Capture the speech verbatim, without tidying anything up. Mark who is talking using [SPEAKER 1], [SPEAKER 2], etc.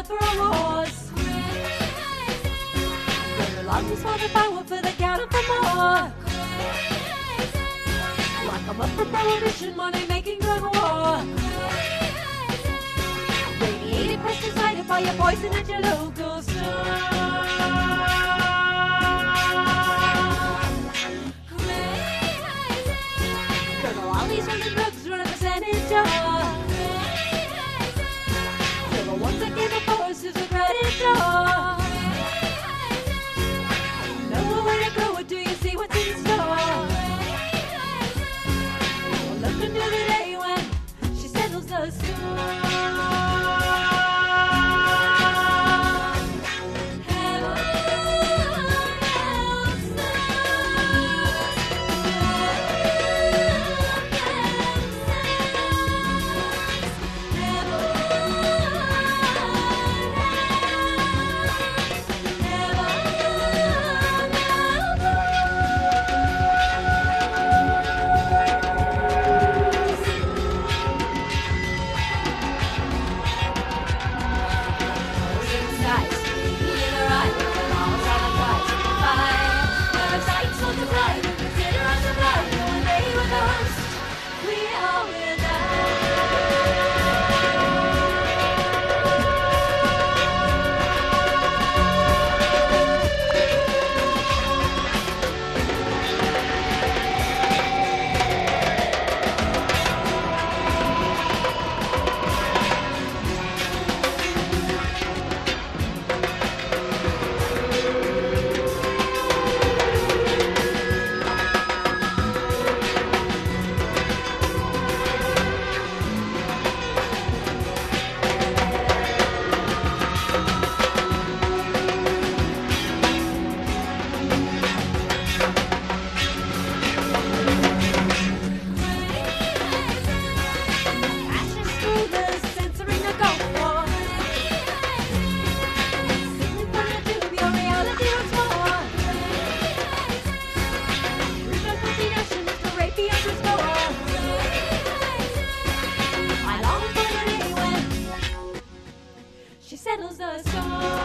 [SPEAKER 1] up for awards. The lungs for the power, for the counter for more. Like I'm up for prohibition, money making drug war. Radiated, pesticided by your poison at your local store. All these other drugs run a percentage of. You're the ones that gave a force who's a predator. Nowhere to go, or do you see what's in store? Look into the day when she settles the score. She settles the score.